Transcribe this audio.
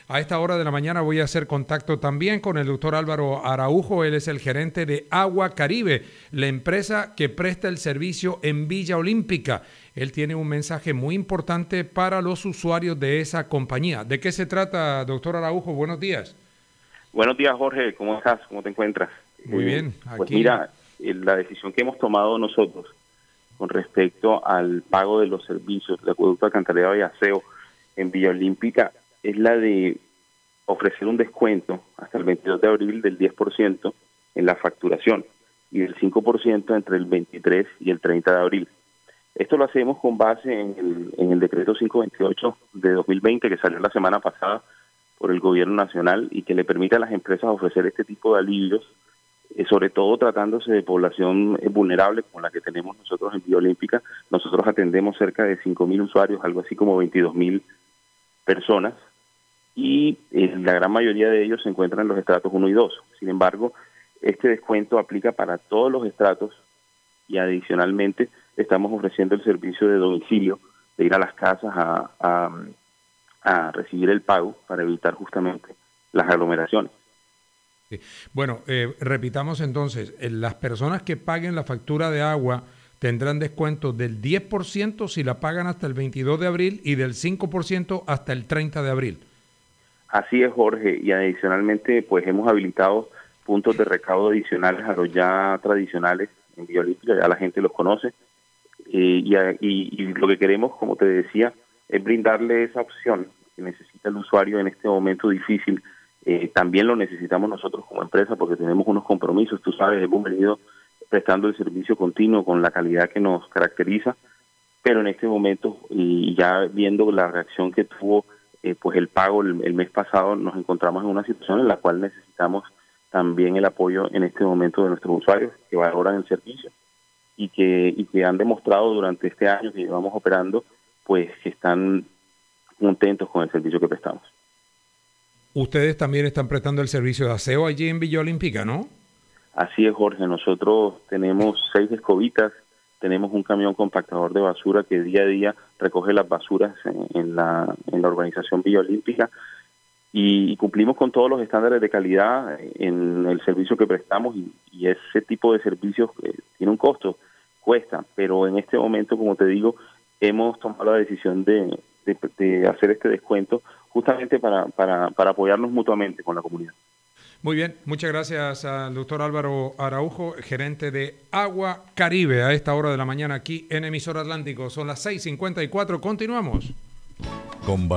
A esta hora de la mañana voy a hacer contacto también con el doctor Álvaro Araujo. Él es el gerente de Agua Caribe, la empresa que presta el servicio en Villa Olímpica. Él tiene un mensaje muy importante para los usuarios de esa compañía. ¿De qué se trata, doctor Araujo? Buenos días. Buenos días, Jorge. ¿Cómo estás? ¿Cómo te encuentras? Muy bien, Pues aquí. mira, la decisión que hemos tomado nosotros con respecto al pago de los servicios de acueducto, alcantarillado y aseo en Villa Olímpica es la de ofrecer un descuento hasta el 22 de abril del 10% en la facturación y del 5% entre el 23 y el 30 de abril. Esto lo hacemos con base en el decreto 528 de 2020 que salió la semana pasada por el gobierno nacional y que le permite a las empresas ofrecer este tipo de alivios, sobre todo tratándose de población vulnerable como la que tenemos nosotros en Villa Olímpica. Nosotros atendemos cerca de 5.000 usuarios, algo así como 22.000 personas, y la gran mayoría de ellos se encuentran en los estratos 1 y 2. Sin embargo, este descuento aplica para todos los estratos y adicionalmente estamos ofreciendo el servicio de domicilio, de ir a las casas a recibir el pago para evitar justamente las aglomeraciones. Sí. Bueno, repitamos entonces, las personas que paguen la factura de agua tendrán descuento del 10% si la pagan hasta el 22 de abril y del 5% hasta el 30 de abril. Así es, Jorge, y adicionalmente pues hemos habilitado puntos de recaudo adicionales a los ya tradicionales en Villa Olímpica, ya la gente los conoce, y lo que queremos, como te decía, es brindarle esa opción que necesita el usuario en este momento difícil. También lo necesitamos nosotros como empresa porque tenemos unos compromisos, tú sabes, hemos venido prestando el servicio continuo con la calidad que nos caracteriza, pero en este momento, y ya viendo la reacción que tuvo pues el pago el mes pasado, nos encontramos en una situación en la cual necesitamos también el apoyo en este momento de nuestros usuarios que valoran el servicio y que han demostrado durante este año que llevamos operando, pues que están contentos con el servicio que prestamos. Ustedes también están prestando el servicio de aseo allí en Villa Olímpica, ¿no? Así es, Jorge. Nosotros tenemos 6 escobitas, tenemos un camión compactador de basura que día a día recoge las basuras en la urbanización Villa Olímpica y cumplimos con todos los estándares de calidad en el servicio que prestamos y ese tipo de servicios tiene un costo, cuesta, pero en este momento, como te digo, hemos tomado la decisión de hacer este descuento justamente para apoyarnos mutuamente con la comunidad. Muy bien, muchas gracias al doctor Álvaro Araujo, gerente de Agua Caribe, a esta hora de la mañana aquí en Emisor Atlántico. Son las 6:54, continuamos.